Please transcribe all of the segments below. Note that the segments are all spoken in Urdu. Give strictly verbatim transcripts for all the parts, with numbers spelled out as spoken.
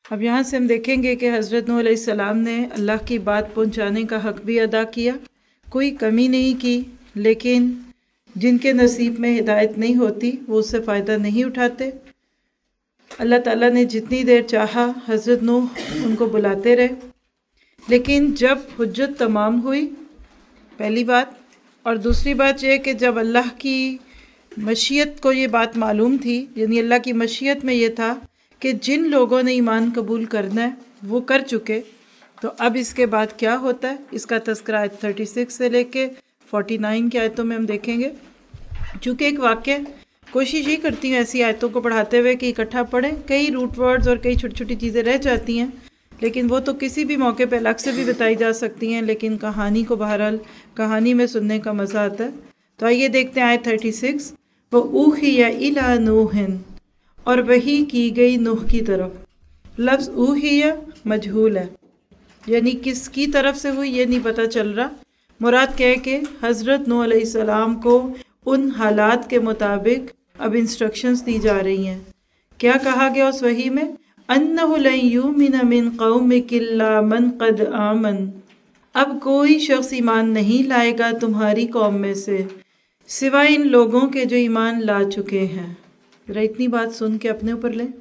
اب یہاں سے ہم دیکھیں گے کہ حضرت نوح علیہ السلام نے اللہ کی بات پہنچانے کا حق بھی ادا کیا، کوئی کمی نہیں کی، لیکن جن کے نصیب میں ہدایت نہیں ہوتی وہ اس سے فائدہ نہیں اٹھاتے۔ اللہ تعالیٰ نے جتنی دیر چاہا حضرت نوح ان کو بلاتے رہے، لیکن جب حجت تمام ہوئی، پہلی بات، اور دوسری بات یہ کہ جب اللہ کی مشیت کو یہ بات معلوم تھی، یعنی اللہ کی مشیت میں یہ تھا کہ جن لوگوں نے ایمان قبول کرنا ہے وہ کر چکے، تو اب اس کے بعد کیا ہوتا ہے اس کا تذکرہ آیت چھتیس سے لے کے انچاس کی آیتوں میں ہم دیکھیں گے۔ چونکہ ایک واقعہ کوشش یہ کرتی ہوں ایسی آیتوں کو پڑھاتے ہوئے کہ اکٹھا پڑھیں، کئی روٹ ورڈز اور کئی چھوٹی چھوٹی چیزیں رہ جاتی ہیں، لیکن وہ تو کسی بھی موقع پہ الگ سے بھی بتائی جا سکتی ہیں، لیکن کہانی کو بہرحال کہانی میں سننے کا مزہ آتا ہے۔ تو آئیے دیکھتے ہیں آیت چھتیس۔ وَأُوحِيَ إِلَىٰ نُوحٍ، اور وحی کی گئی نوح کی طرف۔ لفظ اوحیہ مجہول ہے، یعنی کس کی طرف سے ہوئی یہ نہیں پتہ چل رہا۔ مراد کہے کہ حضرت نوح علیہ السلام کو ان حالات کے مطابق اب انسٹرکشنز دی جا رہی ہیں۔ کیا کہا گیا اس وحی میں؟ أَنَّهُ لَن يُؤْمِنَ مِن قَوْمِكَ إِلَّا مَن قَدْ آمَنَ، اب کوئی شخص ایمان نہیں لائے گا تمہاری قوم میں سے سوائے ان لوگوں کے جو ایمان لا چکے ہیں۔ ذرا اتنی بات سن کے اپنے اوپر لیں۔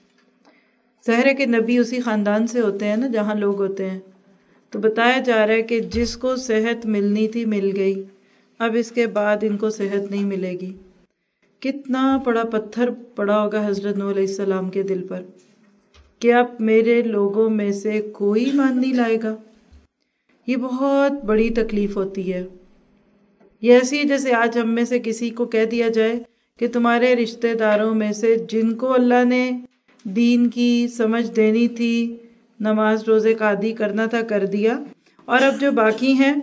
ظاہر ہے کہ نبی اسی خاندان سے ہوتے ہیں نا جہاں لوگ ہوتے ہیں، تو بتایا جا رہا ہے کہ جس کو صحت ملنی تھی مل گئی، اب اس کے بعد ان کو صحت نہیں ملے گی۔ کتنا بڑا پتھر پڑا ہوگا حضرت نوح علیہ السلام کے دل پر کہ اب میرے لوگوں میں سے کوئی ایمان نہیں لائے گا۔ یہ بہت بڑی تکلیف ہوتی ہے۔ یہ ایسی ہے جیسے آج ہم میں سے کسی کو کہہ دیا جائے کہ تمہارے رشتہ داروں میں سے جن کو اللہ نے دین کی سمجھ دینی تھی، نماز روزے کا عادی کرنا تھا، کر دیا، اور اب جو باقی ہیں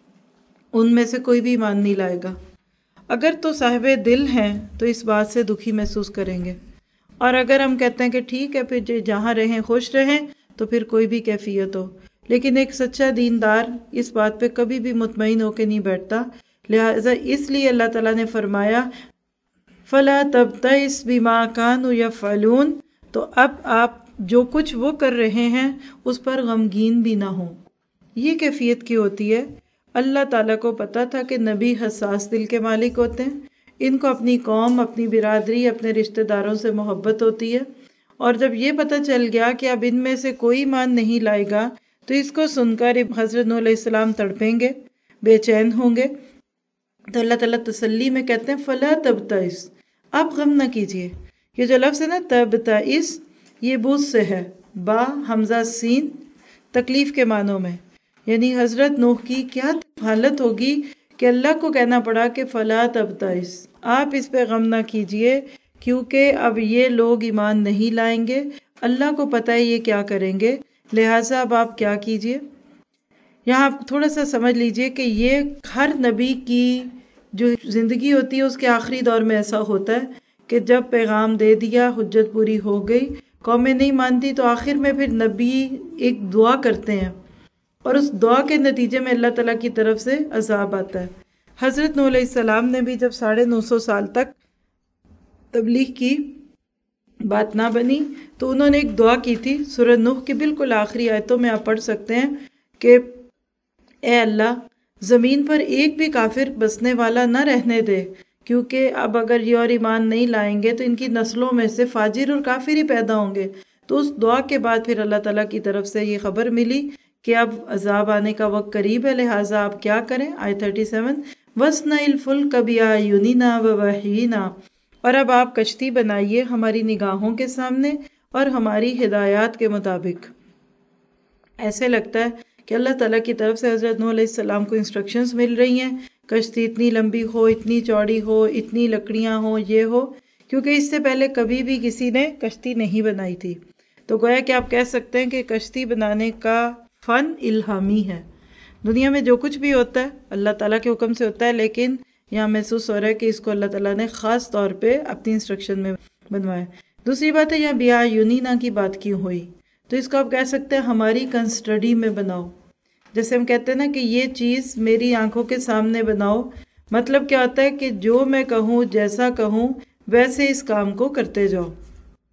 ان میں سے کوئی بھی ایمان نہیں لائے گا۔ اگر تو صاحب دل ہیں تو اس بات سے دکھی محسوس کریں گے، اور اگر ہم کہتے ہیں کہ ٹھیک ہے پھر جہاں رہیں خوش رہیں تو پھر کوئی بھی کیفیت ہو، لیکن ایک سچا دیندار اس بات پہ کبھی بھی مطمئن ہو کے نہیں بیٹھتا۔ لہٰذا اس لیے اللہ تعالیٰ نے فرمایا فَلَا تَبْتَئِسْ بِمَا كَانُوا يَفْعَلُونَ، تو اب آپ جو کچھ وہ کر رہے ہیں اس پر غمگین بھی نہ ہوں۔ یہ کیفیت کی ہوتی ہے۔ اللہ تعالیٰ کو پتا تھا کہ نبی حساس دل کے مالک ہوتے ہیں، ان کو اپنی قوم، اپنی برادری، اپنے رشتہ داروں سے محبت ہوتی ہے، اور جب یہ پتہ چل گیا کہ اب ان میں سے کوئی ایمان نہیں لائے گا تو اس کو سن کر حضرت نوح علیہ السلام تڑپیں گے، بے چین ہوں گے۔ تو اللہ تعالیٰ تسلی میں کہتے ہیں فَلَا تَبْتَئِسْ، آپ غم نہ کیجئے۔ یہ جو لفظ ہے نا تبتئس، یہ بوس سے ہے، با حمزہ سین، تکلیف کے معنوں میں، یعنی حضرت نوح کی کیا حالت ہوگی کہ اللہ کو کہنا پڑا کہ فَلَا تَبْتَئِسْ، آپ اس پہ غم نہ کیجئے، کیونکہ اب یہ لوگ ایمان نہیں لائیں گے، اللہ کو پتہ ہے یہ کیا کریں گے، لہٰذا اب آپ کیا کیجئے۔ یہاں آپ تھوڑا سا سمجھ لیجئے کہ یہ ہر نبی کی جو زندگی ہوتی ہے اس کے آخری دور میں ایسا ہوتا ہے کہ جب پیغام دے دیا، حجت پوری ہو گئی، قومیں نہیں مانتی، تو آخر میں پھر نبی ایک دعا کرتے ہیں، اور اس دعا کے نتیجے میں اللہ تعالیٰ کی طرف سے عذاب آتا ہے۔ حضرت نوح علیہ السلام نے بھی جب ساڑھے نو سو سال تک تبلیغ کی، بات نہ بنی، تو انہوں نے ایک دعا کی تھی، سورہ نوح کی بالکل آخری آیتوں میں آپ پڑھ سکتے ہیں کہ اے اللہ، زمین پر ایک بھی کافر بسنے والا نہ رہنے دے، کیونکہ اب اگر یہ اور ایمان نہیں لائیں گے تو ان کی نسلوں میں سے فاجر اور کافر ہی پیدا ہوں گے۔ تو اس دعا کے بعد پھر اللہ تعالیٰ کی طرف سے یہ خبر ملی کہ اب عذاب آنے کا وقت قریب ہے، لہٰذا آپ کیا کریں۔ آیت سینتیس، وَاصْنَعِ الْفُلْكَ بِأَعْيُنِنَا وَوَحْيِنَا، اور اب آپ کشتی بنائیے ہماری نگاہوں کے سامنے اور ہماری ہدایات کے مطابق۔ ایسے لگتا ہے کہ اللہ تعالیٰ کی طرف سے حضرت نوح علیہ السلام کو انسٹرکشنز مل رہی ہیں، کشتی اتنی لمبی ہو، اتنی چوڑی ہو، اتنی لکڑیاں ہوں، یہ ہو، کیونکہ اس سے پہلے کبھی بھی کسی نے کشتی نہیں بنائی تھی۔ تو گویا کہ آپ کہہ سکتے ہیں کہ کشتی بنانے کا فن الہامی ہے۔ دنیا میں جو کچھ بھی ہوتا ہے اللہ تعالیٰ کے حکم سے ہوتا ہے، لیکن یہاں محسوس ہو رہا ہے کہ اس کو اللہ تعالیٰ نے خاص طور پہ اپنی انسٹرکشن میں بنوایا۔ دوسری بات ہے یہاں بیاعیننا کی بات کیوں ہوئی؟ تو اس کو آپ کہہ سکتے ہیں ہماری کنسٹڈی میں بناؤ۔ جیسے ہم کہتے ہیں نا کہ یہ چیز میری آنکھوں کے سامنے بناؤ، مطلب کیا ہوتا ہے کہ جو میں کہوں، جیسا کہوں، ویسے اس کام کو کرتے جاؤ۔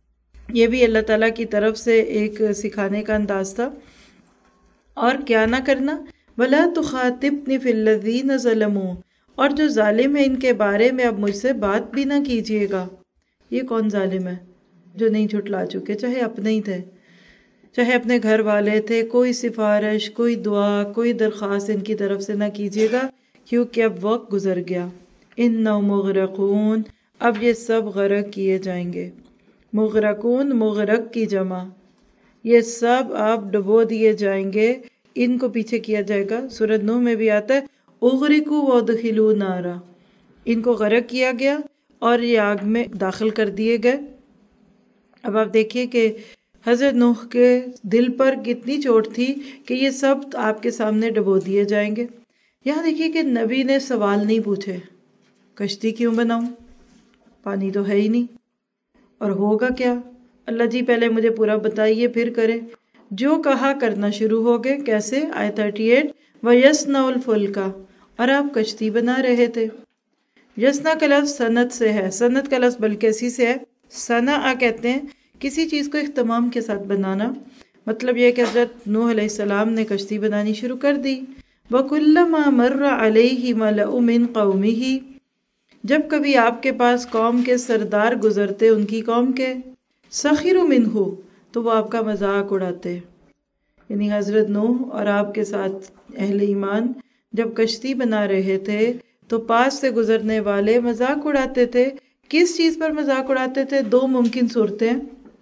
یہ بھی اللہ تعالیٰ کی طرف سے ایک سکھانے کا انداز تھا۔ اور کیا نہ کرنا، وَلَا تُخَاطِبْنِ فِي الَّذِينَ ظَلَمُوا، اور جو ظالم ہے ان کے بارے میں اب مجھ سے بات بھی نہ کیجیے گا۔ یہ کون ظالم ہے؟ جو نہیں جھٹلا چکے، چاہے اپنے ہی تھے، چاہے اپنے گھر والے تھے۔ کوئی سفارش، کوئی دعا، کوئی درخواست ان کی طرف سے نہ کیجیے گا، کیونکہ اب وقت گزر گیا۔ اِنَّهُمْ مُغْرَقُونَ، اب یہ سب غرق کیے جائیں گے۔ مغرقون مغرق کی جمع، یہ سب آپ ڈبو دیے جائیں گے۔ ان کو پیچھے کیا جائے گا، سورۃ نوح میں بھی آتا ہے اغرقوا وادخلوا نارا، ان کو غرق کیا گیا اور یہ آگ میں داخل کر دیے گئے۔ اب آپ دیکھیے کہ حضرت نوح کے دل پر کتنی چوٹ تھی کہ یہ سب آپ کے سامنے ڈبو دیے جائیں گے۔ یہاں دیکھیے کہ نبی نے سوال نہیں پوچھے، کشتی کیوں بناؤں، پانی تو ہے ہی نہیں، اور ہوگا کیا، اللہ جی پہلے مجھے پورا بتائیے پھر کریں۔ جو کہا کرنا شروع ہو گئے۔ کیسے؟ آیت تھرٹی ایٹ، وَيَصْنَعُ الْفُلْكَ، اور آپ کشتی بنا رہے تھے۔ یسنا کا لفظ صنعت سے ہے، صنعت کا لفظ بلکیسی سے ہے۔ صنع کہتے ہیں کسی چیز کو اہتمام کے ساتھ بنانا، مطلب یہ کہ حضرت نوح علیہ السلام نے کشتی بنانی شروع کر دی۔ وَكُلَّمَا مَرَّ عَلَيْهِ مَلَأُ مِن قَوْمِهِ، جب کبھی آپ کے پاس قوم کے سردار گزرتے، ان کی قوم کے، سَخِرُوا مِنْهُ، تو وہ آپ کا مذاق اڑاتے۔ یعنی حضرت نوح اور آپ کے ساتھ اہل ایمان جب کشتی بنا رہے تھے تو پاس سے گزرنے والے مذاق اڑاتے تھے۔ کس چیز پر مذاق اڑاتے تھے؟ دو ممکن صورتیں،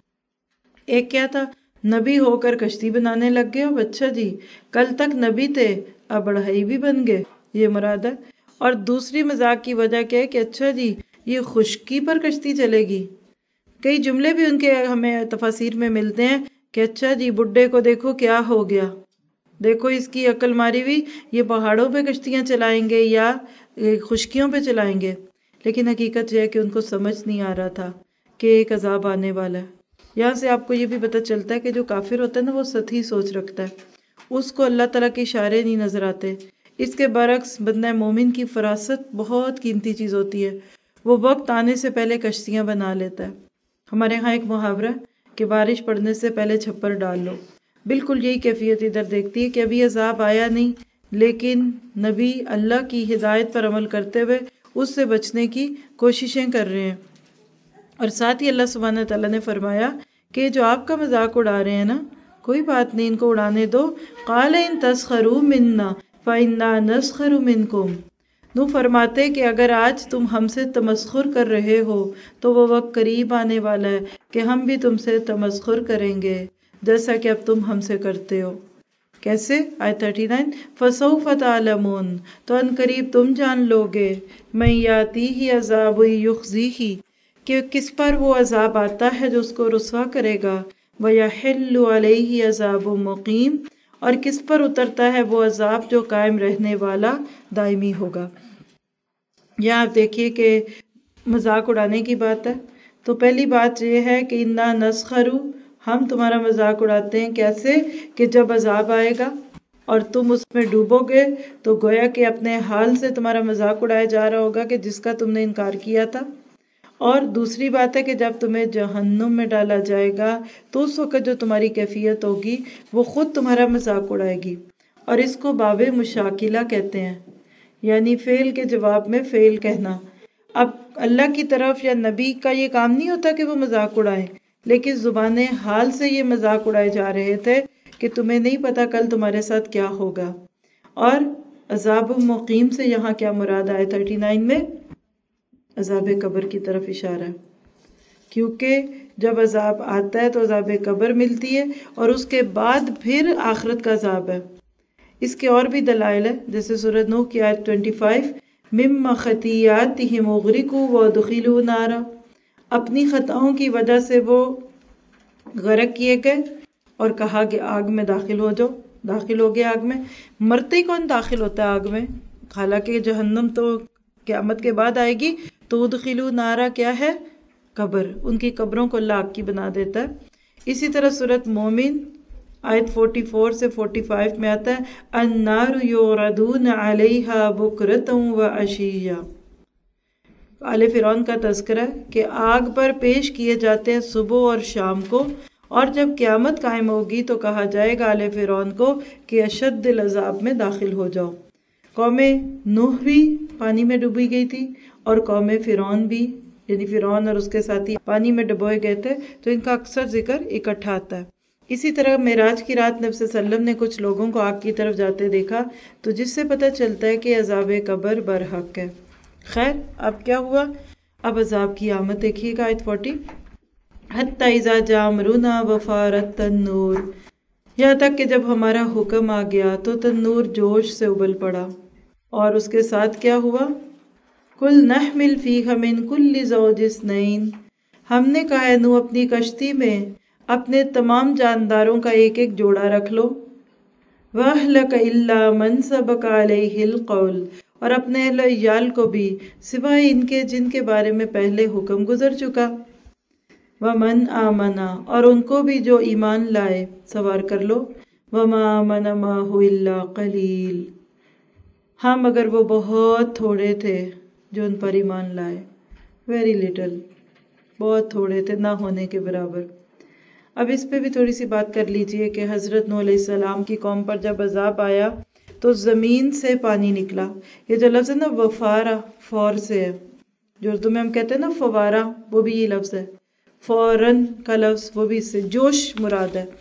ایک کیا تھا، نبی ہو کر کشتی بنانے لگ گئے، اب اچھا جی کل تک نبی تھے اب بڑھائی بھی بن گئے، یہ مراد ہے۔ اور دوسری مذاق کی وجہ کیا ہے کہ اچھا جی یہ خشکی پر کشتی چلے گی۔ کئی جملے بھی ان کے ہمیں تفاسیر میں ملتے ہیں کہ اچھا جی بڈھے کو دیکھو کیا ہو گیا، دیکھو اس کی عقل ماری ہوئی، یہ پہاڑوں پہ کشتیاں چلائیں گے یا خشکیوں پہ چلائیں گے۔ لیکن حقیقت یہ ہے کہ ان کو سمجھ نہیں آ رہا تھا کہ ایک عذاب آنے والا ہے۔ یہاں سے آپ کو یہ بھی پتہ چلتا ہے کہ جو کافر ہوتا ہے نا وہ سطحی سوچ رکھتا ہے، اس کو اللہ تعالیٰ کے اشارے نہیں نظر آتے۔ اس کے برعکس بندہ مومن کی فراست بہت قیمتی چیز ہوتی ہے، وہ وقت آنے سے پہلے کشتیاں بنا لیتا ہے۔ ہمارے ہاں ایک محاورہ کہ بارش پڑنے سے پہلے چھپر ڈال لو، بالکل یہی کیفیت ادھر دیکھتی ہے کہ ابھی عذاب آیا نہیں، لیکن نبی اللہ کی ہدایت پر عمل کرتے ہوئے اس سے بچنے کی کوششیں کر رہے ہیں۔ اور ساتھ ہی اللہ سبحانہ تعالیٰ نے فرمایا کہ جو آپ کا مذاق اڑا رہے ہیں نا، کوئی بات نہیں، ان کو اڑانے دو۔ قال ان تسخروا منا فانا نسخر منکم، نو فرماتے کہ اگر آج تم ہم سے تمسخر کر رہے ہو تو وہ وقت قریب آنے والا ہے کہ ہم بھی تم سے تمسخر کریں گے جیسا کہ اب تم ہم سے کرتے ہو۔ کیسے؟ آیت تھرٹی نائن، فَسَوْفَ تَعْلَمُونَ، تو ان قریب تم جان لوگے، مَن یَأْتِیہِ عَذَابٌ یُخْزِیہِ، کہ کس پر وہ عذاب آتا ہے جو اس کو رسوا کرے گا، وَیَحِلُّ عَلَیْهِ عَذَابٌ مُقِیمٌ، اور کس پر اترتا ہے وہ عذاب جو قائم رہنے والا دائمی ہوگا۔ یہاں آپ دیکھیے کہ مذاق اڑانے کی بات ہے، تو پہلی بات یہ ہے کہ اِنَّا نَسْخَرُ، ہم تمہارا مذاق اڑاتے ہیں۔ کیسے؟ کہ جب عذاب آئے گا اور تم اس میں ڈوبو گے تو گویا کہ اپنے حال سے تمہارا مذاق اڑایا جا رہا ہوگا کہ جس کا تم نے انکار کیا تھا۔ اور دوسری بات ہے کہ جب تمہیں جہنم میں ڈالا جائے گا تو اس وقت جو تمہاری کیفیت ہوگی وہ خود تمہارا مذاق اڑائے گی، اور اس کو باب مشاکلہ کہتے ہیں، یعنی فعل کے جواب میں فعل کہنا۔ اب اللہ کی طرف یا نبی کا یہ کام نہیں ہوتا کہ وہ مذاق اڑائیں، لیکن زبان حال سے یہ مذاق اڑائے جا رہے تھے کہ تمہیں نہیں پتا کل تمہارے ساتھ کیا ہوگا۔ اور عذاب مقیم سے یہاں کیا مراد ہے؟ تھرٹی نائن میں عذاب قبر کی طرف اشارہ ہے، کیونکہ جب عذاب آتا ہے تو عذاب قبر ملتی ہے اور اس کے بعد پھر آخرت کا عذاب ہے۔ اس کے اور بھی دلائل ہے، جیسے سورۃ نوح کی آیت پچیس، مِمَّ خَطِیَّاتِهِمْ اُغْرِقُوا وَأُدْخِلُوا نَارًا، اپنی خطاؤں کی وجہ سے وہ غرق کیے گئے اور کہا کہ آگ میں داخل ہو جاؤ، داخل ہو گئے آگ میں۔ مرتے ہی کون داخل ہوتا ہے آگ میں؟ حالانکہ جہنم تو قیامت کے بعد آئے گی، تو ادخلوا نارا کیا ہے؟ قبر، ان کی قبروں کو اللہ آگ کی بنا دیتا ہے۔ اسی طرح سورۃ مومن آیت چوالیس سے پچاس میں آتا ہے النار یعرضون علیہا بکرۃ وعشیہ، آل فرعون کا تذکرہ ہے کہ آگ پر پیش کیے جاتے ہیں صبح اور شام کو، اور جب قیامت قائم ہوگی تو کہا جائے گا آل فرعون کو کہ اشد العذاب میں داخل ہو جاؤ۔ قوم نوح بھی پانی میں ڈوبی گئی تھی، اور قوم فرعون بھی، یعنی فرعون اور اس کے ساتھی پانی میں ڈبوئے گئے تھے، تو ان کا اکثر ذکر اکٹھا آتا ہے۔ اسی طرح معراج کی رات نبی صلی اللہ علیہ وسلم نے کچھ لوگوں کو آگ کی طرف جاتے دیکھا، تو جس سے پتہ چلتا ہے کہ عذاب قبر برحق ہے۔ خیر، اب کیا ہوا؟ اب عذاب کی آمد دیکھیے گا، آیت فورٹی، حتی اذا جاء امرنا وفارت تنور، یہاں تک کہ جب ہمارا حکم آ گیا تو تنور جوش سے ابل پڑا، اور اس کے ساتھ کیا ہوا؟ کل نحمل فیہا من کل زوج اثنین، ہم نے کہا ہے نو اپنی کشتی میں اپنے تمام جانداروں کا ایک ایک جوڑا رکھ لو، وَأَهْلَكَ إِلَّا مَنْ سَبَقَ عَلَيْهِ الْقَوْلُ، اور اپنے اہل عیال کو بھی سوائے ان کے جن کے بارے میں پہلے حکم گزر چکا، وَمَنْ آمَنَ، اور ان کو بھی جو ایمان لائے، سوار کر لو، وَمَا آمَنَ مَعَهُ إِلَّا قَلِيلٌ، ہاں مگر وہ بہت تھوڑے تھے جو ان پر ایمان لائے، ویری لٹل، بہت تھوڑے تھے، نہ ہونے کے برابر۔ اب اس پہ بھی تھوڑی سی بات کر لیجئے کہ حضرت نوح علیہ السلام کی قوم پر جب عذاب آیا تو زمین سے پانی نکلا۔ یہ جو لفظ ہے نا وفارہ، فور سے ہے، جو اردو میں ہم کہتے ہیں نا فوارہ، وہ بھی یہ لفظ ہے، فوراً کا لفظ وہ بھی اس سے جوش مراد ہے،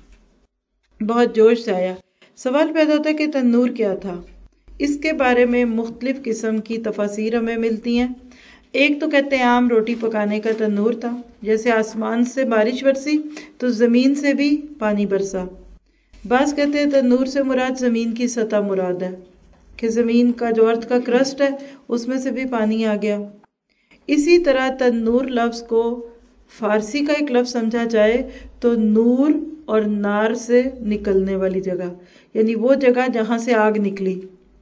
بہت جوش سے آیا۔ سوال پیدا ہوتا ہے کہ تنور کیا تھا؟ اس کے بارے میں مختلف قسم کی تفاسیر ہمیں ملتی ہیں۔ ایک تو کہتے ہیں عام روٹی پکانے کا تنور تھا، جیسے آسمان سے بارش برسی تو زمین سے بھی پانی برسا۔ بعض کہتے ہیں تنور سے مراد زمین کی سطح مراد ہے، کہ زمین کا جو ارتھ کا کرسٹ ہے اس میں سے بھی پانی آ گیا۔ اسی طرح تنور لفظ کو فارسی کا ایک لفظ سمجھا جائے تو نور اور نار سے نکلنے والی جگہ، یعنی وہ جگہ جہاں سے آگ نکلی۔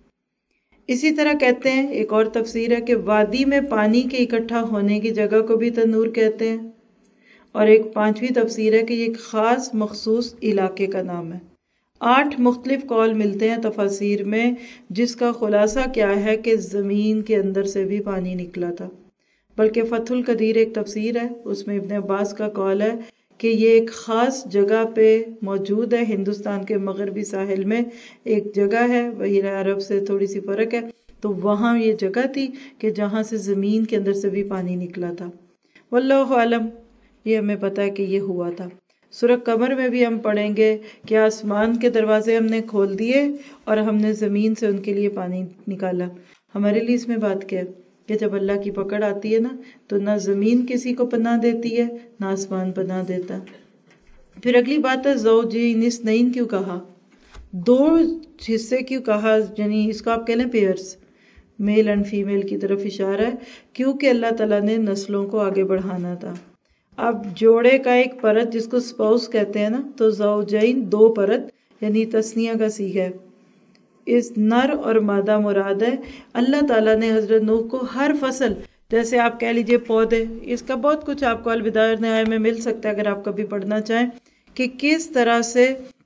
اسی طرح کہتے ہیں، ایک اور تفسیر ہے کہ وادی میں پانی کے اکٹھا ہونے کی جگہ کو بھی تنور کہتے ہیں، اور ایک پانچویں تفسیر ہے کہ یہ ایک خاص مخصوص علاقے کا نام ہے۔ آٹھ مختلف قول ملتے ہیں تفاسیر میں، جس کا خلاصہ کیا ہے کہ زمین کے اندر سے بھی پانی نکلا تھا۔ بلکہ فتح القدیر ایک تفسیر ہے، اس میں ابن عباس کا قول ہے کہ یہ ایک خاص جگہ پہ موجود ہے، ہندوستان کے مغربی ساحل میں ایک جگہ ہے، بحیرہ عرب سے تھوڑی سی فرق ہے، تو وہاں یہ جگہ تھی کہ جہاں سے زمین کے اندر سے بھی پانی نکلا تھا۔ واللہ عالم، یہ ہمیں پتہ ہے کہ یہ ہوا تھا۔ سورہ قمر میں بھی ہم پڑھیں گے کہ آسمان کے دروازے ہم نے کھول دیے اور ہم نے زمین سے ان کے لیے پانی نکالا۔ ہمارے لیے اس میں بات کیا ہے کہ جب اللہ کی پکڑ آتی ہے نا تو نہ زمین کسی کو پناہ دیتی ہے نہ آسمان پناہ دیتا۔ پھر اگلی بات ہے زوجین اثنین کیوں کہا، دو حصے کیوں کہا، یعنی اس کو آپ کہہ لیں پیئرس، میل اینڈ فیمیل کی طرف اشارہ ہے، کیونکہ اللہ تعالیٰ نے نسلوں کو آگے بڑھانا تھا۔ اب جوڑے کا ایک پرت جس کو سپاؤس کہتے ہیں نا، تو زوجین دو پرت یعنی تثنیہ کا صیغہ ہے، اس نر اور مادہ مراد ہے۔ اللہ تعالیٰ نے حضرت نوح کو ہر فصل، جیسے آپ کہہ لیجئے پودے، اس کا بہت کچھ آپ کو الوداع والنہایہ میں مل سکتا ہے اگر آپ کبھی پڑھنا چاہیں، کہ کس طرح سے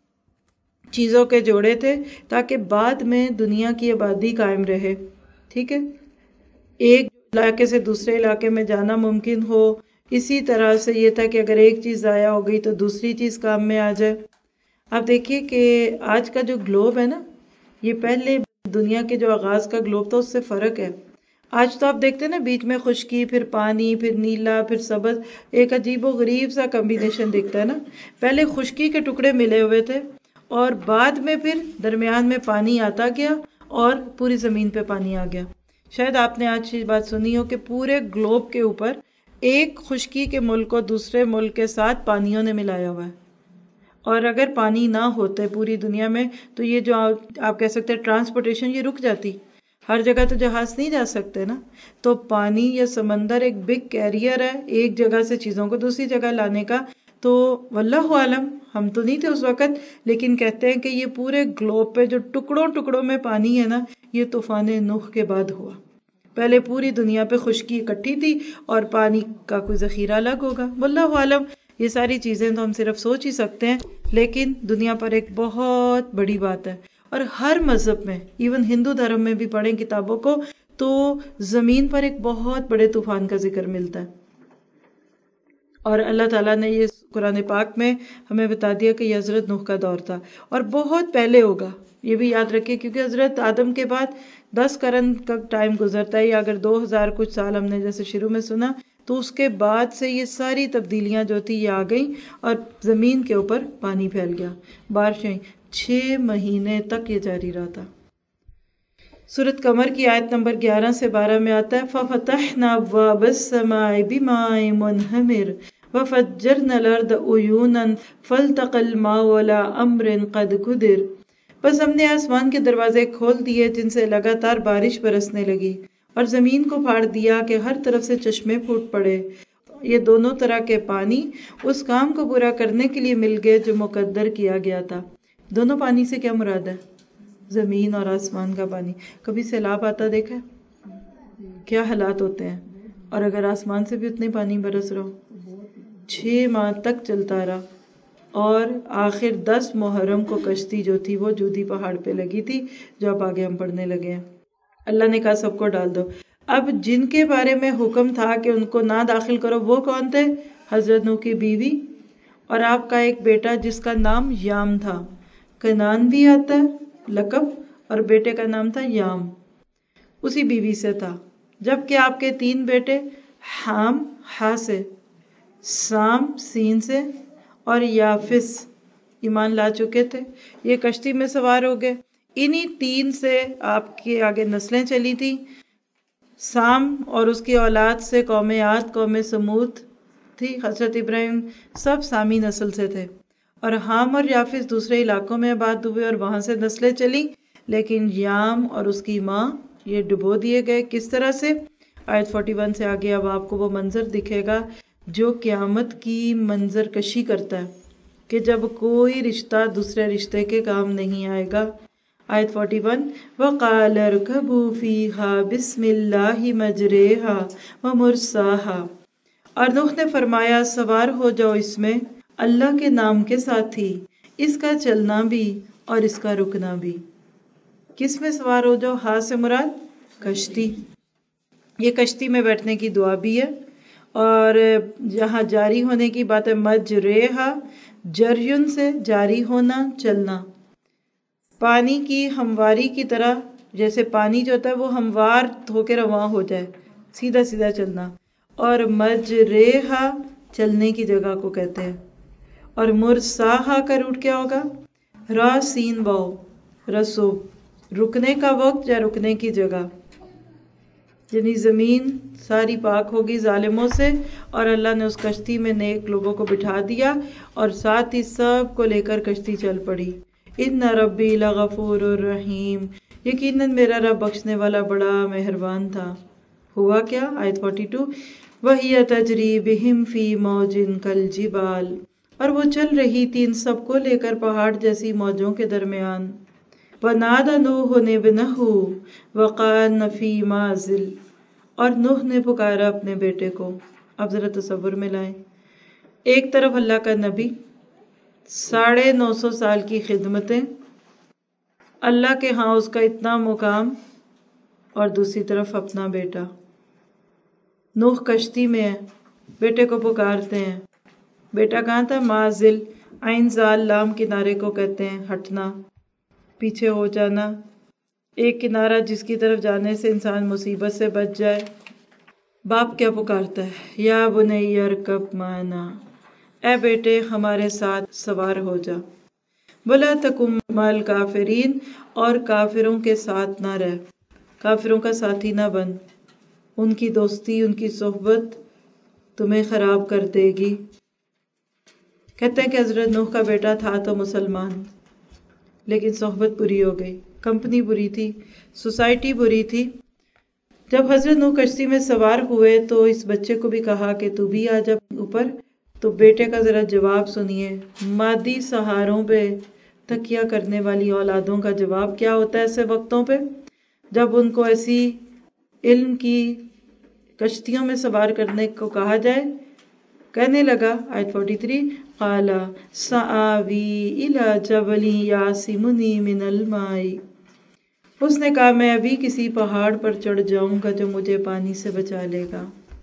چیزوں کے جوڑے تھے تاکہ بعد میں دنیا کی آبادی قائم رہے، ٹھیک ہے، ایک علاقے سے دوسرے علاقے میں جانا ممکن ہو۔ اسی طرح سے یہ تھا کہ اگر ایک چیز ضائع ہو گئی تو دوسری چیز کام میں آ جائے۔ اب دیکھیے کہ آج کا جو گلوب ہے نا، یہ پہلے دنیا کے جو آغاز کا گلوب تھا اس سے فرق ہے۔ آج تو آپ دیکھتے ہیں نا بیچ میں خشکی، پھر پانی، پھر نیلا، پھر سبز، ایک عجیب و غریب سا کمبینیشن دکھتا ہے نا۔ پہلے خشکی کے ٹکڑے ملے ہوئے تھے اور بعد میں پھر درمیان میں پانی آتا گیا اور پوری زمین پہ پانی آ گیا۔ شاید آپ نے آج یہ بات سنی ہو کہ پورے گلوب کے اوپر ایک خشکی کے ملک کو دوسرے ملک کے ساتھ پانیوں نے ملایا ہوا ہے، اور اگر پانی نہ ہوتے پوری دنیا میں تو یہ جو آپ کہہ سکتے ہیں ٹرانسپورٹیشن یہ رک جاتی، ہر جگہ تو جہاز نہیں جا سکتے نا۔ تو پانی یا سمندر ایک بگ کیریئر ہے ایک جگہ سے چیزوں کو دوسری جگہ لانے کا۔ تو واللہ عالم، ہم تو نہیں تھے اس وقت، لیکن کہتے ہیں کہ یہ پورے گلوب پہ جو ٹکڑوں ٹکڑوں میں پانی ہے نا، یہ طوفان نوح کے بعد ہوا۔ پہلے پوری دنیا پہ خشکی اکٹھی تھی اور پانی کا کوئی ذخیرہ الگ ہوگا، واللہ عالم۔ یہ ساری چیزیں تو ہم صرف سوچ ہی سکتے ہیں، لیکن دنیا پر ایک بہت بڑی بات ہے، اور ہر مذہب میں، ایون ہندو دھرم میں بھی پڑھیں کتابوں کو تو زمین پر ایک بہت بڑے طوفان کا ذکر ملتا ہے، اور اللہ تعالیٰ نے یہ قرآن پاک میں ہمیں بتا دیا کہ یہ حضرت نوح کا دور تھا اور بہت پہلے ہوگا، یہ بھی یاد رکھیں، کیونکہ حضرت آدم کے بعد دس قرن کا ٹائم گزرتا ہے، یا اگر دو ہزار کچھ سال ہم نے جیسے شروع میں سنا، تو اس کے بعد سے یہ ساری تبدیلیاں جو تھی یہ آ گئیں اور زمین کے اوپر پانی پھیل گیا، بارشیں چھ مہینے تک یہ جاری رہا تھا۔ سورۃ قمر کی آیت نمبر گیارہ سے بارہ میں آتا ہے فَفَتَحْنَا أَبْوَابَ السَّمَاءِ بِمَاءٍ مُنْهَمِرٍ وَفَجَّرْنَا الْأَرْضَ عُيُونًا فَالْتَقَى الْمَاءُ عَلَىٰ أَمْرٍ قَدْ قُدِرَ، بس ہم نے آسمان کے دروازے کھول دیے جن سے لگاتار بارش برسنے لگی، اور زمین کو پھاڑ دیا کہ ہر طرف سے چشمے پھوٹ پڑے، یہ دونوں طرح کے پانی اس کام کو پورا کرنے کے لیے مل گئے جو مقدر کیا گیا تھا۔ دونوں پانی سے کیا مراد ہے؟ زمین اور آسمان کا پانی۔ کبھی سیلاب آتا دیکھا کیا حالات ہوتے ہیں، اور اگر آسمان سے بھی اتنے پانی برس رہا ہو، چھ ماہ تک چلتا رہا، اور آخر دس محرم کو کشتی جو تھی وہ جودی پہاڑ پہ لگی تھی، جو اب آگے ہم پڑھنے لگے ہیں۔ اللہ نے کہا سب کو ڈال دو۔ اب جن کے بارے میں حکم تھا کہ ان کو نہ داخل کرو وہ کون تھے؟ حضرت نوح کی بیوی اور آپ کا ایک بیٹا جس کا نام یام تھا، کنان بھی آتا ہے لقب، اور بیٹے کا نام تھا یام، اسی بیوی سے تھا، جبکہ آپ کے تین بیٹے حام ہا سے، سام سین سے، اور یافس ایمان لا چکے تھے، یہ کشتی میں سوار ہو گئے۔ انہی تین سے آپ کے آگے نسلیں چلی تھیں۔ سام اور اس کی اولاد سے قوم عاد، قوم سمود تھی، حضرت ابراہیم سب سامی نسل سے تھے، اور حام اور یافس دوسرے علاقوں میں آباد ہوئے اور وہاں سے نسلیں چلی، لیکن یام اور اس کی ماں یہ ڈبو دیے گئے۔ کس طرح سے؟ آیت اکتالیس سے آگے اب آپ کو وہ منظر دکھے گا جو قیامت کی منظر کشی کرتا ہے، کہ جب کوئی رشتہ دوسرے رشتے کے کام نہیں آئے گا۔ آیت اکتالیس وَقَالَ ارْكَبُوا فِيهَا بِسْمِ اللَّهِ مَجْرَاهَا وَمُرْسَاهَا، اور نوح نے فرمایا سوار ہو جاؤ اس میں اللہ کے نام کے ساتھ ہی، اس کا چلنا بھی اور اس کا رکنا بھی۔ کس میں سوار ہو جاؤ؟ ہاں سے مراد کشتی، یہ کشتی میں بیٹھنے کی دعا بھی ہے، اور جہاں جاری ہونے کی بات ہے مجریہا، جریون سے جاری ہونا، چلنا، پانی کی ہمواری کی طرح، جیسے پانی جو ہوتا ہے وہ ہموار ہو کے رواں ہو جائے، سیدھا سیدھا چلنا، اور مجریہا چلنے کی جگہ کو کہتے ہیں۔ اور مرساہا کا روٹ کیا ہوگا؟ را سین واو، رسو، رکنے کا وقت یا رکنے کی جگہ، یعنی زمین ساری پاک ہوگی ظالموں سے، اور اللہ نے اس کشتی میں نیک لوگوں کو بٹھا دیا اور ساتھ ہی سب کو لے کر کشتی چل پڑی۔ ان ربی لغفور الرحیم، یقیناً میرا رب بخشنے والا بڑا مہربان تھا۔ ہوا کیا؟ آیت بائیس وَهِيَ تَجْرِي بِهِمْ فِي مَوْجٍ كَالْجِبَالِ، اور وہ چل رہی تھی ان سب کو لے کر پہاڑ جیسی موجوں کے درمیان۔ وَنَادَى نُوحٌ ابْنَهُ وَقَالَ فِي مَعْزِلٍ، اور نوح نے پکارا اپنے بیٹے کو۔ اب ذرا تصور میں لائیں، ایک طرف اللہ کا نبی، ساڑھے نو سو سال کی خدمتیں، اللہ کے ہاں اس کا اتنا مقام، اور دوسری طرف اپنا بیٹا۔ نوح کشتی میں ہے، بیٹے کو پکارتے ہیں۔ بیٹا کہاں تھا؟ معزل، عین زال لام کنارے کو کہتے ہیں، ہٹنا، پیچھے ہو جانا، ایک کنارہ جس کی طرف جانے سے انسان مصیبت سے بچ جائے۔ باپ کیا پکارتا ہے؟ یا بنی ارکب معنا، اے بیٹے ہمارے ساتھ سوار ہو جا، ولا تکن مع الکافرین، اور کافروں کے ساتھ نہ رہ، کافروں کا ساتھی نہ بن، ان کی دوستی، ان کی صحبت تمہیں خراب کر دے گی۔ کہتے ہیں کہ حضرت نوح کا بیٹا تھا تو مسلمان، لیکن صحبت بری ہو گئی، کمپنی بری تھی، سوسائٹی بری تھی۔ جب حضرت نوح کشتی میں سوار ہوئے تو اس بچے کو بھی کہا کہ تو بھی آ جا اوپر، تو بیٹے کا ذرا جواب سنیے۔ مادی سہاروں پہ تکیہ کرنے والی اولادوں کا جواب کیا ہوتا ہے ایسے وقتوں پہ، جب ان کو ایسی علم کی کشتیوں میں سوار کرنے کو کہا جائے؟ کہنے لگا آیت تینتالیس قال سآوی الی جبل یعصمنی من الماء، اس نے کہا میں ابھی کسی پہاڑ پر چڑھ جاؤں گا جو مجھے پانی سے بچا لے گا۔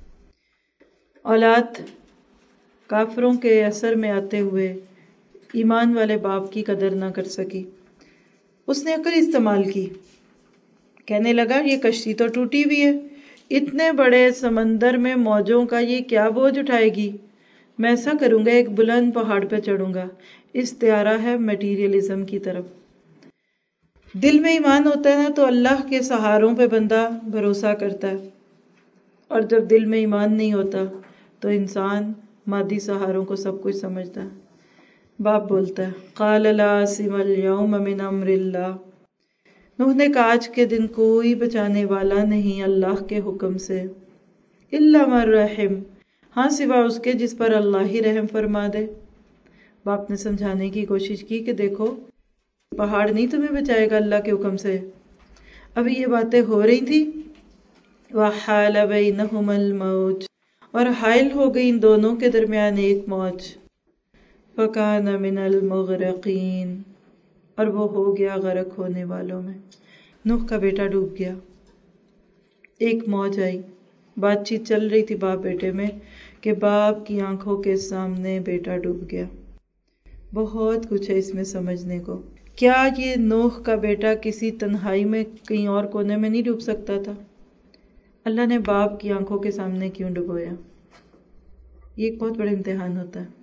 اولاد کافروں کے اثر میں آتے ہوئے ایمان والے باپ کی قدر نہ کر سکی۔ اس نے عقل استعمال کی، کہنے لگا یہ کشتی تو ٹوٹی ہوئی ہے، اتنے بڑے سمندر میں موجوں کا یہ کیا بوجھ اٹھائے گی، میں ایسا کروں گا ایک بلند پہاڑ پہ چڑھوں گا۔ استعارہ ہے میٹیریلزم کی طرف۔ دل میں ایمان ہوتا ہے نا تو اللہ کے سہاروں پہ بندہ بھروسہ کرتا ہے، اور جب دل میں ایمان نہیں ہوتا تو انسان مادی سہاروں کو سب کچھ سمجھتا ہے۔ باپ بولتا ہے قال لا عاصم اليوم من امر اللہ، نوح نے کہا آج کے دن کوئی بچانے والا نہیں اللہ کے حکم سے، الا من رحم، ہاں سوا اس کے جس پر اللہ ہی رحم فرما دے۔ باپ نے سمجھانے کی کوشش کی کہ دیکھو پہاڑ نہیں تمہیں بچائے گا اللہ کے حکم سے۔ ابھی یہ باتیں ہو رہی تھی، وحال بینہما الموج، اور حائل ہو گئی ان دونوں کے درمیان ایک موج، فکان من المغرقین، اور وہ ہو گیا غرق ہونے والوں میں۔ نوح کا بیٹا ڈوب گیا۔ ایک موج آئی، بات چیت چل رہی تھی باپ بیٹے میں کہ باپ کی آنکھوں کے سامنے بیٹا ڈوب گیا۔ بہت کچھ ہے اس میں سمجھنے کو۔ کیا یہ نوح کا بیٹا کسی تنہائی میں کہیں اور کونے میں نہیں ڈوب سکتا تھا؟ اللہ نے باپ کی آنکھوں کے سامنے کیوں ڈبویا؟ یہ ایک بہت بڑا امتحان ہوتا ہے۔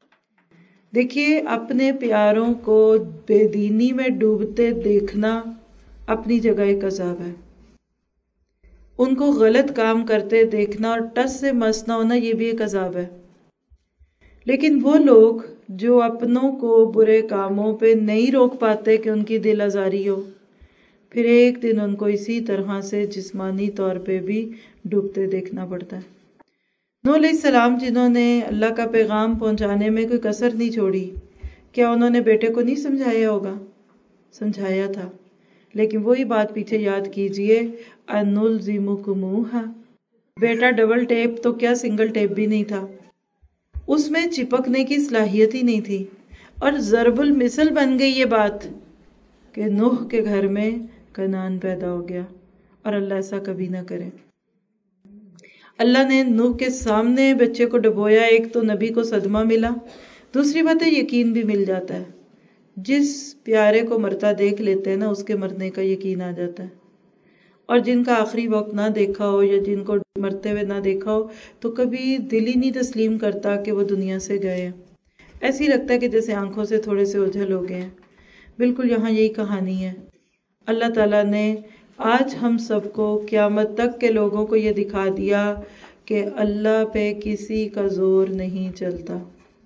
دیکھیے اپنے پیاروں کو بے دینی میں ڈوبتے دیکھنا اپنی جگہ ایک عذاب ہے، ان کو غلط کام کرتے دیکھنا اور ٹس سے مس نہ ہونا یہ بھی ایک عذاب ہے۔ لیکن وہ لوگ جو اپنوں کو برے کاموں پہ نہیں روک پاتے کہ ان کی دل آزاری ہو، پھر ایک دن ان کو اسی طرح سے جسمانی طور پہ بھی ڈوبتے دیکھنا پڑتا ہے۔ نوح علیہ السلام جنہوں نے اللہ کا پیغام پہنچانے میں کوئی کسر نہیں چھوڑی، کیا انہوں نے بیٹے کو نہیں سمجھایا ہوگا؟ سمجھایا تھا، لیکن وہی بات پیچھے یاد کیجئے، انلزمکموہا، بیٹا ڈبل ٹیپ تو کیا سنگل ٹیپ بھی نہیں تھا، اس میں چپکنے کی صلاحیت ہی نہیں تھی، اور ضرب المثل بن گئی یہ بات کہ نوح کے گھر میں کنعان پیدا ہو گیا، اور اللہ ایسا کبھی نہ کرے۔ اللہ نے نوح کے سامنے بچے کو ڈبویا، ایک تو نبی کو صدمہ ملا، دوسری بات ہے یقین بھی مل جاتا ہے۔ جس پیارے کو مرتا دیکھ لیتے ہیں نا اس کے مرنے کا یقین آ جاتا ہے، اور جن کا آخری وقت نہ دیکھا ہو یا جن کو مرتے ہوئے نہ دیکھا ہو تو کبھی دل ہی نہیں تسلیم کرتا کہ وہ دنیا سے گئے ہیں، ایسے ہی لگتا ہے کہ جیسے آنکھوں سے تھوڑے سے اوجھل ہو گئے ہیں۔ بالکل یہاں یہی کہانی ہے۔ اللہ تعالیٰ نے آج ہم سب کو قیامت تک کے لوگوں کو یہ دکھا دیا کہ اللہ پہ کسی کا زور نہیں چلتا۔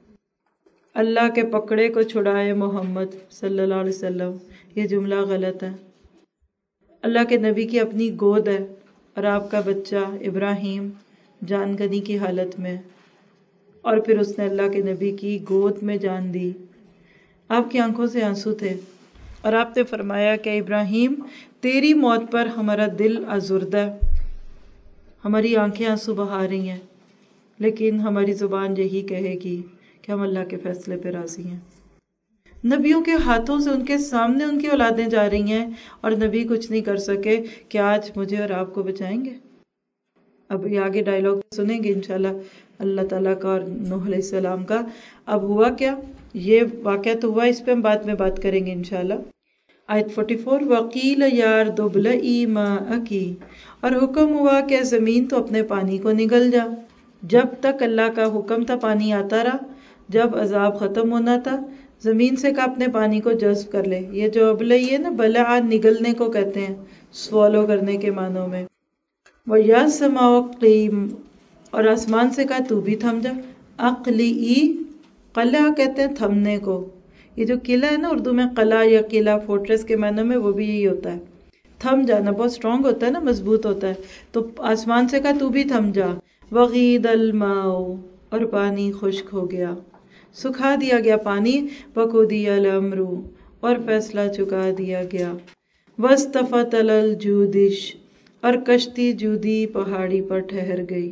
اللہ کے پکڑے کو چھڑائے محمد صلی اللہ علیہ وسلم، یہ جملہ غلط ہے۔ اللہ کے نبی کی اپنی گود ہے، اور آپ کا بچہ ابراہیم جان کنی کی حالت میں، اور پھر اس نے اللہ کے نبی کی گود میں جان دی۔ آپ کی آنکھوں سے آنسو تھے، اور آپ نے فرمایا کہ ابراہیم تیری موت پر ہمارا دل آزردہ ہے، ہماری آنکھیں آنسو بہا رہی ہیں، لیکن ہماری زبان یہی کہے گی کہ ہم اللہ کے فیصلے پہ راضی ہیں۔ نبیوں کے ہاتھوں سے ان کے سامنے ان کی اولادیں جا رہی ہیں، اور نبی کچھ نہیں کر سکے کہ آج مجھے اور آپ کو بچائیں گے؟ اب یہ آگے ڈائلاگ سنیں گے انشاءاللہ اللہ تعالیٰ کا اور نوح علیہ السلام کا۔ اب ہوا کیا، یہ واقعہ تو ہوا، اس پہ ہم بعد میں بات کریں گے انشاءاللہ۔ آیت چوالیس، وَقِيلَ يَا أَرْضُ ابْلَعِي مَاءَكِ، اور حکم ہوا کہ زمین تو اپنے پانی کو نگل جا۔ جب تک اللہ کا حکم تھا پانی آتا رہا، جب عذاب ختم ہونا تھا زمین سے کا اپنے پانی کو جذب کر لے۔ یہ جو ابلئی ہے نا، بلع نگلنے کو کہتے ہیں، سوالو کرنے کے معنوں میں۔ وَيَا سَمَاءُ اقْلِعِي، اور آسمان سے کہا تو بھی تھم جا۔ اقلعی، قلع کہتے ہیں تھمنے کو، یہ جو قلعہ ہے نا اردو میں قلعہ یا قلعہ فورٹریس کے معنوں میں، وہ بھی یہی ہوتا ہے، تھم جانا، بہت سٹرونگ ہوتا ہے نا، مضبوط ہوتا ہے۔ تو آسمان سے کہا تو بھی تھم جا۔ وَغِيدَ الْمَاءُ، اور پانی خشک ہو گیا، سکھا دیا گیا پانی۔ وَقُضِيَ الْأَمْرُ، اور فیصلہ چکا دیا گیا۔ وَاسْتَوَتْ عَلَى الْجُودِشِ، اور کشتی جودی پہاڑی پر ٹھہر گئی۔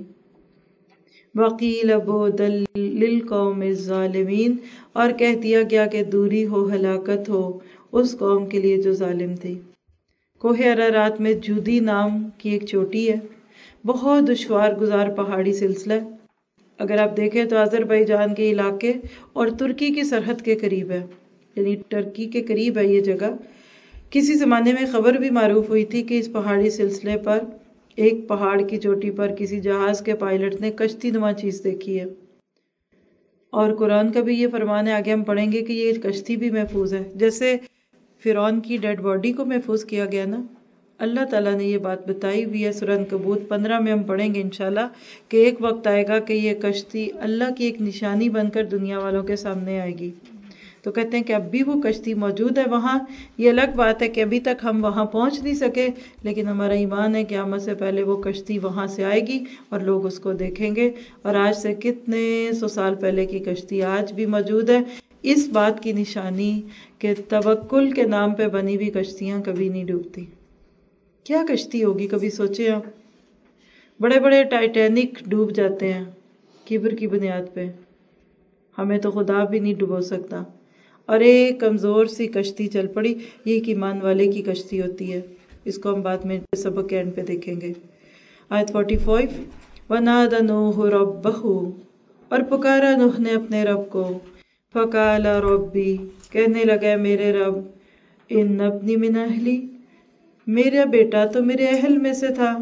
وَقِيلَ بُعْدًا لِلْقَوْمِ الظَّالِمِينَ، اور کہہ دیا گیا کہ دوری ہو، ہلاکت ہو اس قوم کے لیے جو ظالم تھی۔ کوہ ارارات میں جودی نام کی ایک چوٹی ہے، بہت دشوار گزار پہاڑی سلسلہ ہے۔ اگر آپ دیکھیں تو آذربائیجان کے علاقے اور ترکی کی سرحد کے قریب ہے، یعنی ترکی کے قریب ہے یہ جگہ۔ کسی زمانے میں خبر بھی معروف ہوئی تھی کہ اس پہاڑی سلسلے پر ایک پہاڑ کی چوٹی پر کسی جہاز کے پائلٹ نے کشتی نما چیز دیکھی ہے، اور قرآن کا بھی یہ فرمان ہے، آگے ہم پڑھیں گے کہ یہ کشتی بھی محفوظ ہے، جیسے فرعون کی ڈیڈ باڈی کو محفوظ کیا گیا نا، اللہ تعالیٰ نے یہ بات بتائی ہوئی ہے۔ سورہ عنکبوت پندرہ میں ہم پڑھیں گے انشاءاللہ کہ ایک وقت آئے گا کہ یہ کشتی اللہ کی ایک نشانی بن کر دنیا والوں کے سامنے آئے گی۔ تو کہتے ہیں کہ اب بھی وہ کشتی موجود ہے وہاں۔ یہ الگ بات ہے کہ ابھی تک ہم وہاں پہنچ نہیں سکے، لیکن ہمارا ایمان ہے کہ قیامت سے پہلے وہ کشتی وہاں سے آئے گی اور لوگ اس کو دیکھیں گے۔ اور آج سے کتنے سو سال پہلے کی کشتی آج بھی موجود ہے، اس بات کی نشانی کہ توکل کے نام پہ بنی ہوئی کشتیاں کبھی نہیں ڈوبتی۔ کیا کشتی ہوگی کبھی سوچے آپ؟ بڑے بڑے ٹائٹینک ڈوب جاتے ہیں کبر کی بنیاد پہ، ہمیں تو خدا بھی نہیں ڈبو سکتا، اور ایک کمزور سی کشتی چل پڑی، یہ ایک ایمان والے کی کشتی ہوتی ہے۔ اس کو ہم بعد میں سبق کے اینڈ پہ دیکھیں گے۔ آیت پچاس، وَنَادَ نُوحُ رَبَّهُ، اور پکارا نوح نے اپنے رب کو، فَقَالَ رَبِّ، کہنے لگا میرے رب، إِنَّ ابْنِي مِنْ أَهْلِي، میرا بیٹا تو میرے اہل میں سے تھا،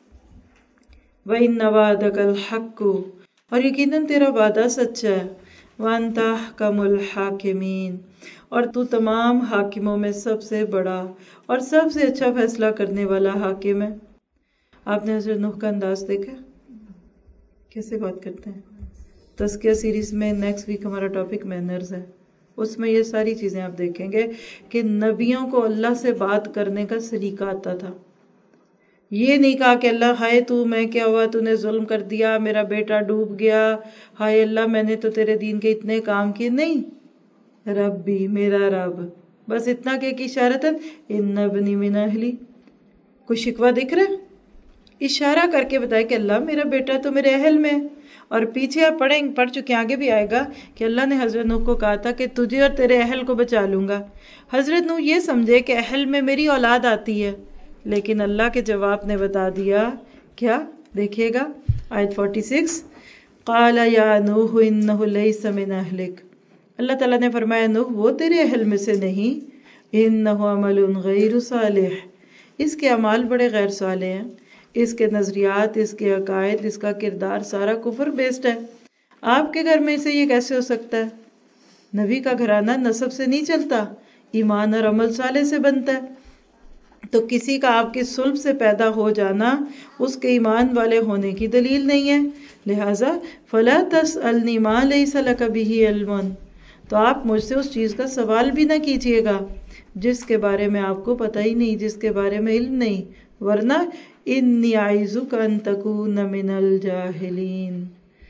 وَإِنَّ وَعْدَكَ الْحَقُّ، اور یقیناً تیرا وعدہ سچا ہے، وَأَنْتَ أَحْكَمُ الْحَاكِمِينَ، اور تو تمام حاکموں میں سب سے بڑا اور سب سے اچھا فیصلہ کرنے والا حاکم ہے۔ آپ نے حضرت نوح کا انداز دیکھا کیسے بات کرتے ہیں؟ تزکیہ سیریز میں نیکسٹ ویک ہمارا ٹاپک مینرز ہے، اس میں یہ ساری چیزیں آپ دیکھیں گے کہ نبیوں کو اللہ سے بات کرنے کا سلیقہ آتا تھا۔ یہ نہیں کہا کہ اللہ ہائے تو میں کیا ہوا، تو نے ظلم کر دیا، میرا بیٹا ڈوب گیا، ہائے اللہ میں نے تو تیرے دین کے اتنے کام کیے، نہیں، ربی میرا رب، بس اتنا کہ کی اشارت ہے، ان ابنی من اہلی۔ کوئی شکوہ دکھ رہا ہے؟ اشارہ کر کے بتائے کہ اللہ میرا بیٹا تو میرے اہل میں، اور پیچھے آپ پڑھیں پڑھ چکے آگے بھی آئے گا کہ اللہ نے حضرت نوح کو کہا تھا کہ تجھے اور تیرے اہل کو بچا لوں گا۔ حضرت نوح یہ سمجھے کہ اہل میں میری اولاد آتی ہے، لیکن اللہ کے جواب نے بتا دیا کیا، دیکھیے گا آیت چھیالیس، قال یا نوح انہ لیس من اہلک، اللہ تعالیٰ نے فرمایا نوح وہ تیرے اہل میں سے نہیں، انہ عمل غیر صالح، اس کے اعمال بڑے غیر صالح ہیں، اس کے نظریات، اس کے عقائد، اس کا کردار سارا کفر بیسڈ ہے۔ آپ کے گھر میں سے یہ کیسے ہو سکتا ہے؟ نبی کا گھرانہ نسب سے نہیں چلتا، ایمان اور عمل صالح سے بنتا ہے۔ تو کسی کا آپ کی صلب سے پیدا ہو جانا اس کے ایمان والے ہونے کی دلیل نہیں ہے، لہٰذا فَلَا تَسْأَلْنِي مَا لَيْسَ لَكَ بِهِ عِلْمٌ، تو آپ مجھ سے اس چیز کا سوال بھی نہ کیجیے گا جس کے بارے میں آپ کو پتہ ہی نہیں، جس کے بارے میں علم نہیں، ورنہ انی اعیذک ان تکون من الجاہلین۔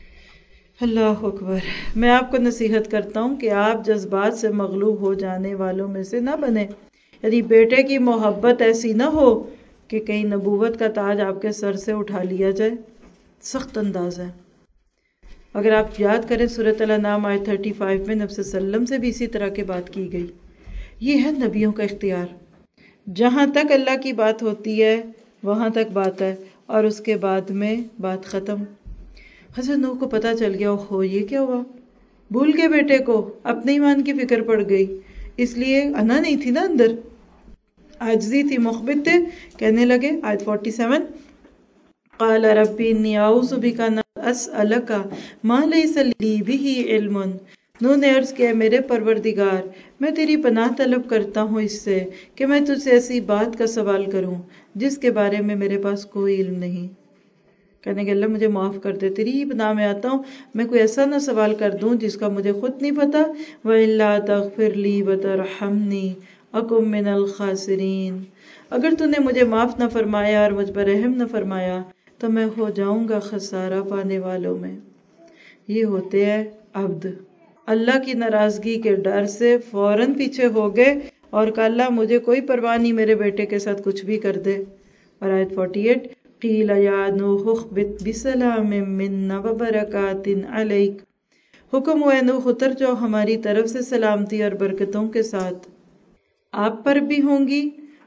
اللہ اکبر۔ میں آپ کو نصیحت کرتا ہوں کہ آپ جذبات سے مغلوب ہو جانے والوں میں سے نہ بنیں، یعنی بیٹے کی محبت ایسی نہ ہو کہ کہیں نبوت کا تاج آپ کے سر سے اٹھا لیا جائے۔ سخت انداز ہے۔ اگر آپ یاد کریں سورۃ الانعام آیت پینتیس میں نبی صلی اللہ علیہ وسلم سے بھی اسی طرح کی بات کی گئی۔ یہ ہے نبیوں کا اختیار، جہاں تک اللہ کی بات ہوتی ہے وہاں تک بات ہے، اور اس کے بعد میں بات ختم۔ حضرت نوح کو پتہ چل گیا اوہ یہ کیا ہوا، بھول کے بیٹے کو، اپنے ایمان کی فکر پڑ گئی، اس لیے انا نہیں تھی نا اندر، عاجزی تھی، مخبت تھے، کہنے لگے آیت سینتالیس، قال رب انی اعوذ بک ان اسألک ما لیس لی بہ علم، نوح نے عرض کیا میرے پروردگار میں تیری پناہ طلب کرتا ہوں اس سے کہ میں تجھ سے ایسی بات کا سوال کروں جس کے بارے میں میرے پاس کوئی علم نہیں۔ کہنے کہ اللہ مجھے معاف کر دے، تیری ہی پناہ میں آتا ہوں، میں کوئی ایسا نہ سوال کر دوں جس کا مجھے خود نہیں پتا۔ وَإِلَّا تَغْفِرْ لِي وَتَرْحَمْنِي أَكُن مِّنَ الْخَاسِرِينَ، اگر تو نے مجھے معاف نہ فرمایا اور مجھ پر رحم نہ فرمایا تو میں ہو جاؤں گا خسارہ پانے والوں میں۔ یہ ہوتے ہیں عبد، اللہ کی ناراضگی کے ڈر سے فوراً پیچھے ہو گئے اور کہا اللہ مجھے کوئی پرواہ نہیں، میرے بیٹے کے ساتھ کچھ بھی کر دے۔ اور آیت اڑتالیس، قیل یا نوح اخبط بسلام منا وبرکات علیک، حکم ہوا نوح اتر جاؤ ہماری طرف سے سلامتی اور برکتوں کے ساتھ، آپ پر بھی ہوں گی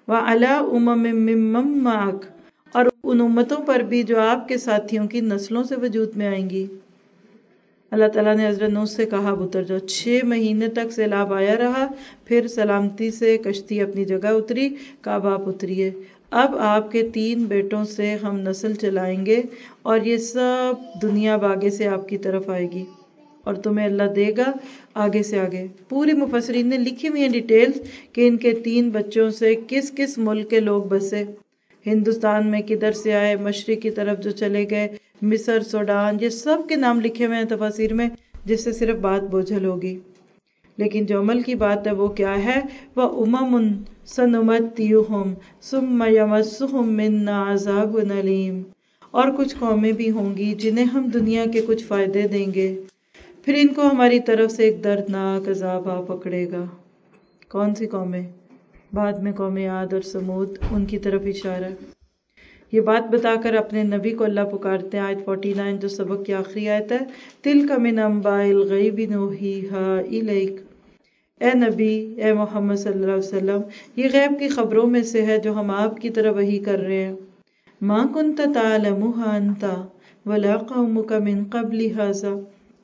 وعلی امم ممن معک، اور ان امتوں پر بھی جو آپ کے ساتھیوں کی نسلوں سے وجود میں آئیں گی۔ اللہ تعالیٰ نے حضرت نوح سے کہا اب اتر جاؤ۔ چھ مہینے تک سیلاب آیا رہا، پھر سلامتی سے کشتی اپنی جگہ اتری، کہا اب آپ اتریے، اب آپ کے تین بیٹوں سے ہم نسل چلائیں گے اور یہ سب دنیا اب آگے سے آپ کی طرف آئے گی اور تمہیں اللہ دے گا آگے سے آگے۔ پورے مفسرین نے لکھی ہوئی ہیں ڈیٹیلز کہ ان کے تین بچوں سے کس کس ملک کے لوگ بسے، ہندوستان میں کدھر سے آئے، مشرق کی طرف جو چلے گئے، مصر، سوڈان، یہ سب کے نام لکھے ہوئے ہیں تفاسیر میں، جس سے صرف بات بوجھل ہوگی۔ لیکن جو عمل کی بات ہے وہ کیا ہے؟ وَأُمَمٌ سَنُمَتِّعُهُمْ ثُمَّ يَمَسُّهُمْ مِنَّا عَذَابٌ أَلِيمٌ، اور کچھ قومیں بھی ہوں گی جنہیں ہم دنیا کے کچھ فائدے دیں گے، پھر ان کو ہماری طرف سے ایک دردناک عذاب آ پکڑے گا۔ کون سی قومیں؟ بعد میں قوم عاد اور سمود، ان کی طرف اشارہ ہے۔ یہ بات بتا کر اپنے نبی کو اللہ پکارتے ہیں۔ آیت انچاس جو سبق کی آخری آیت ہے، تِلْكَ مِنْ أَنْبَاءِ الْغَيْبِ نُوحِيهَا إِلَيْكَ، اے نبی، اے محمد صلی اللہ علیہ وسلم، یہ غیب کی خبروں میں سے ہے جو ہم آپ کی طرف وحی کر رہے ہیں۔ مَا كُنْتَ تَعْلَمُهَا أَنْتَ وَلَا قَوْمُكَ مِنْ قَبْلِ هَذَا،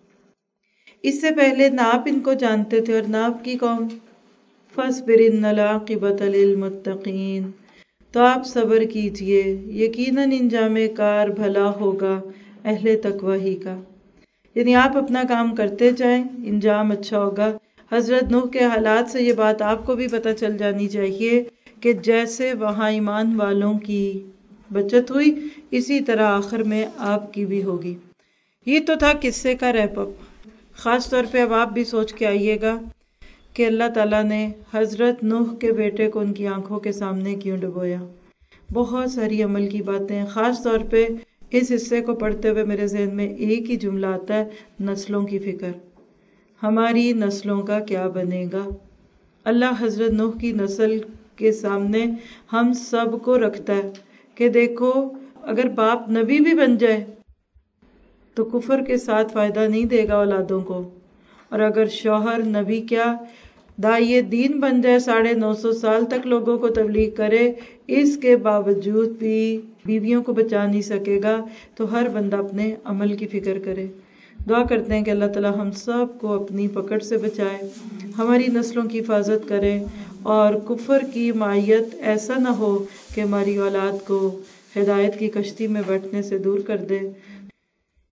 اس سے پہلے نہ آپ ان کو جانتے تھے اور نہ آپ کی قوم۔ فَاصْبِرْ إِنَّ الْعَاقِبَةَ لِلْمُتَّقِينَ، تو آپ صبر کیجئے، یقیناً انجام کار بھلا ہوگا اہل تقوی ہی کا۔ یعنی آپ اپنا کام کرتے جائیں، انجام اچھا ہوگا۔ حضرت نوح کے حالات سے یہ بات آپ کو بھی پتہ چل جانی چاہیے کہ جیسے وہاں ایمان والوں کی بچت ہوئی، اسی طرح آخر میں آپ کی بھی ہوگی۔ یہ تو تھا قصے کا ریپ اپ۔ خاص طور پہ اب آپ بھی سوچ کے آئیے گا کہ اللہ تعالیٰ نے حضرت نوح کے بیٹے کو ان کی آنکھوں کے سامنے کیوں ڈبویا۔ بہت ساری عمل کی باتیں، خاص طور پہ اس حصے کو پڑھتے ہوئے میرے ذہن میں ایک ہی جملہ آتا ہے، نسلوں کی فکر۔ ہماری نسلوں کا کیا بنے گا؟ اللہ حضرت نوح کی نسل کے سامنے ہم سب کو رکھتا ہے کہ دیکھو، اگر باپ نبی بھی بن جائے تو کفر کے ساتھ فائدہ نہیں دے گا اولادوں کو، اور اگر شوہر نبی کیا داعیے دین بن جائے، ساڑھے نو سو سال تک لوگوں کو تبلیغ کرے، اس کے باوجود بھی بیویوں کو بچا نہیں سکے گا، تو ہر بندہ اپنے عمل کی فکر کرے۔ دعا کرتے ہیں کہ اللہ تعالی ہم سب کو اپنی پکڑ سے بچائے، ہماری نسلوں کی حفاظت کرے، اور کفر کی معیت ایسا نہ ہو کہ ہماری اولاد کو ہدایت کی کشتی میں بیٹھنے سے دور کر دے۔